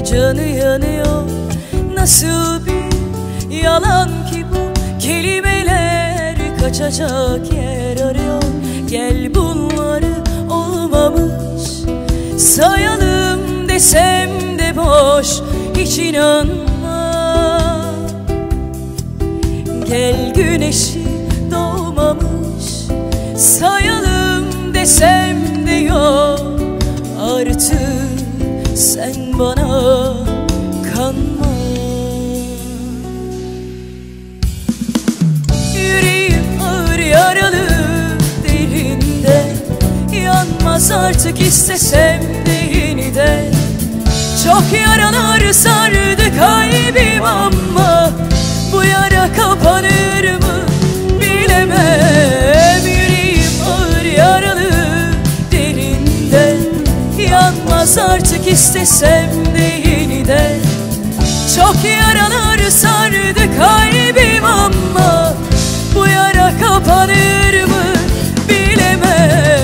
canı yanıyor. Nasıl bir yalan ki bu, kelimeler kaçacak yer arıyor. Gel bunları olmamış sayalım desem de boş, hiç inanma. Gel güneşi doğmamış sayalım desem de yok. Artık sen bana kanma. Yüreğim ağır yaralı derinde, yanmaz artık istesem de yeniden. Çok yaralar sardı kalbim ama bu yara kapanır mı bilemem. Yüreğim ağır yaralı derinde, yanmaz artık istesem de yeniden. Çok yaralar sardı kalbim ama bu yara kapanır mı bilemem.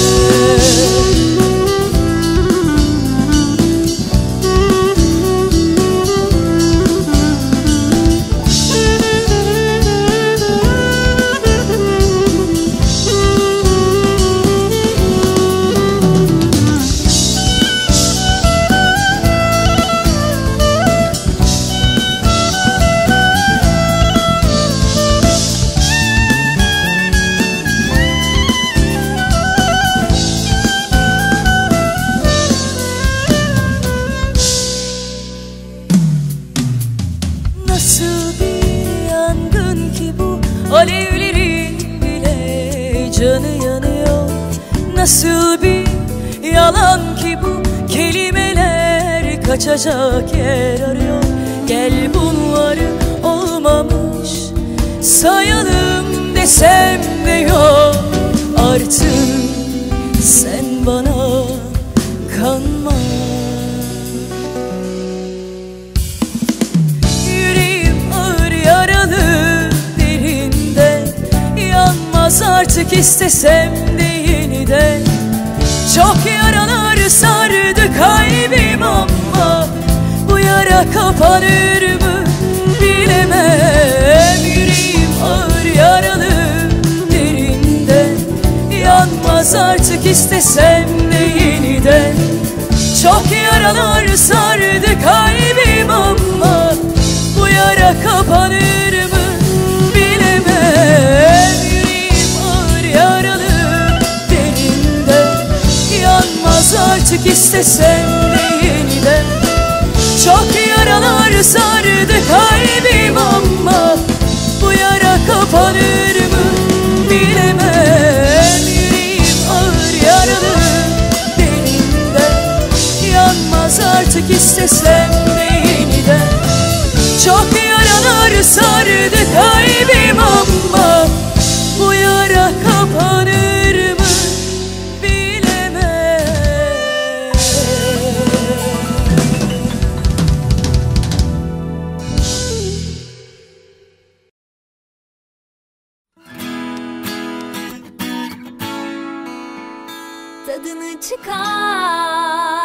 Nasıl bir yangın ki bu, alevlerin bile canı yanıyor. Nasıl bir yalan ki bu, kelimeler kaçacak yer arıyor. Gel bunları olmamış sayalım desem de yok. Artık sen bana kanma. Artık istesem de yeniden. Çok yaralar sardı kalbim ama bu yara kapanır mı bilemem. Yüreğim ağır yaralı derinde, yanmaz artık istesem de yeniden. Çok yaralar sardı kalbim ama bu yara kapanır mı bilemem. Artık istesem de yeniden. Çok yaralar sardı kalbim ama bu yara kapanır mı bilemem. Yüreğim ağır yaralı derinden, yanmaz artık istesem de yeniden. Çok yaralar sardı kalbim ama bu yara kapanır mı? Tadını çıkar.